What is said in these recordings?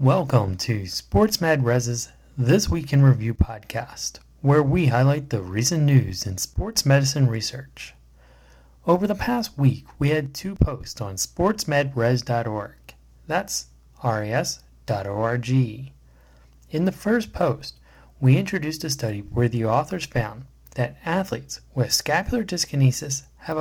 Welcome to SportsMedRes's This Week in Review podcast, where we highlight the recent news in sports medicine research. Over the past week, we had two posts on sportsmedres.org. That's res.org. In the first post, we introduced a study where the authors found that athletes with scapular dyskinesis have a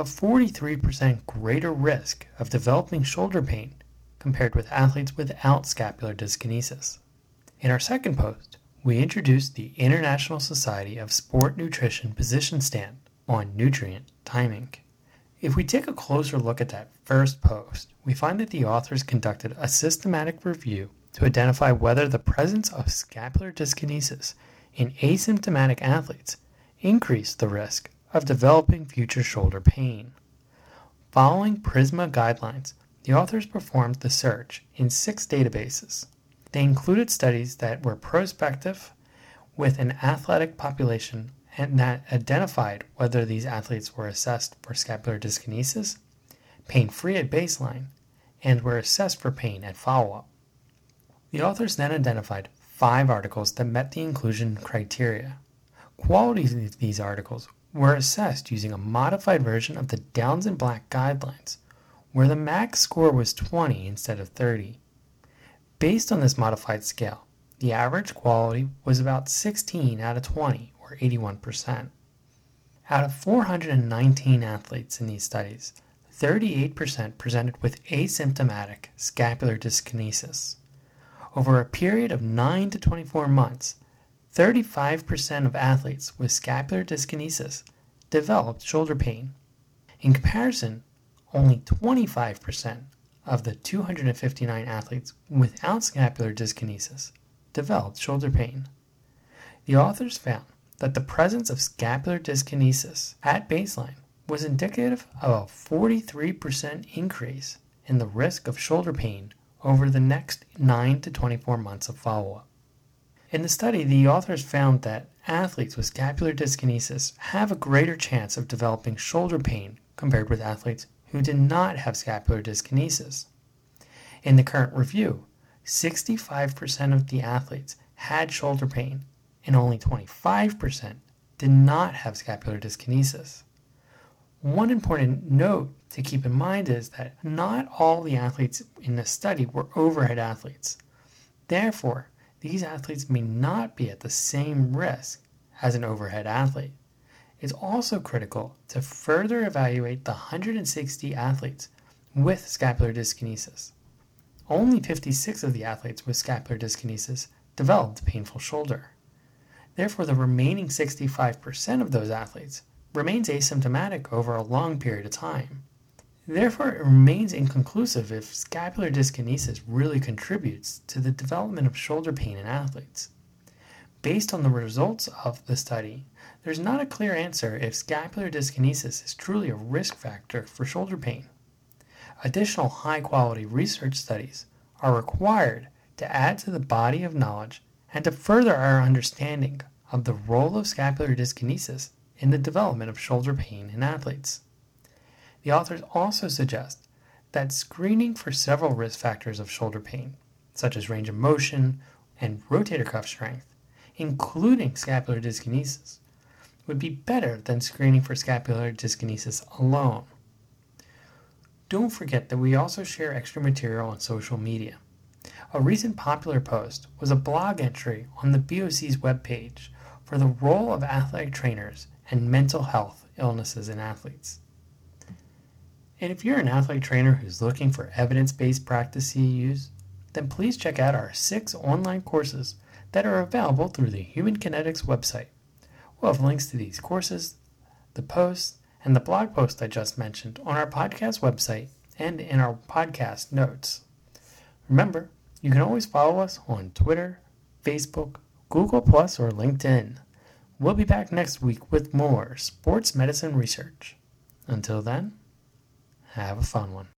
43% greater risk of developing shoulder pain compared with athletes without scapular dyskinesis. In our second post, we introduced the International Society of Sport Nutrition position stand on nutrient timing. If we take a closer look at that first post, we find that the authors conducted a systematic review to identify whether the presence of scapular dyskinesis in asymptomatic athletes increased the risk of developing future shoulder pain. Following PRISMA guidelines, the authors performed the search in 6 databases. They included studies that were prospective with an athletic population and that identified whether these athletes were assessed for scapular dyskinesis, pain-free at baseline, and were assessed for pain at follow-up. The authors then identified 5 articles that met the inclusion criteria. Quality of these articles were assessed using a modified version of the Downs and Black guidelines, where the max score was 20 instead of 30. Based on this modified scale, the average quality was about 16 out of 20, or 81%. Out of 419 athletes in these studies, 38% presented with asymptomatic scapular dyskinesis. Over a period of 9 to 24 months, 35% of athletes with scapular dyskinesis developed shoulder pain. In comparison, only 25% of the 259 athletes without scapular dyskinesis developed shoulder pain. The authors found that the presence of scapular dyskinesis at baseline was indicative of a 43% increase in the risk of shoulder pain over the next 9 to 24 months of follow-up. In the study, the authors found that athletes with scapular dyskinesis have a greater chance of developing shoulder pain compared with athletes who did not have scapular dyskinesis. In the current review, 65% of the athletes had shoulder pain and only 25% did not have scapular dyskinesis. One important note to keep in mind is that not all the athletes in the study were overhead athletes. Therefore, these athletes may not be at the same risk as an overhead athlete. It's also critical to further evaluate the 160 athletes with scapular dyskinesis. Only 56 of the athletes with scapular dyskinesis developed painful shoulder. Therefore, the remaining 65% of those athletes remains asymptomatic over a long period of time. Therefore, it remains inconclusive if scapular dyskinesis really contributes to the development of shoulder pain in athletes. Based on the results of the study, there's not a clear answer if scapular dyskinesis is truly a risk factor for shoulder pain. Additional high-quality research studies are required to add to the body of knowledge and to further our understanding of the role of scapular dyskinesis in the development of shoulder pain in athletes. The authors also suggest that screening for several risk factors of shoulder pain, such as range of motion and rotator cuff strength, including scapular dyskinesis, would be better than screening for scapular dyskinesis alone. Don't forget that we also share extra material on social media. A recent popular post was a blog entry on the BOC's webpage for the role of athletic trainers and mental health illnesses in athletes. And if you're an athlete trainer who's looking for evidence-based practice you use, then please check out our 6 online courses that are available through the Human Kinetics website. We'll have links to these courses, the posts, and the blog post I just mentioned on our podcast website and in our podcast notes. Remember, you can always follow us on Twitter, Facebook, Google+, or LinkedIn. We'll be back next week with more sports medicine research. Until then, have a fun one.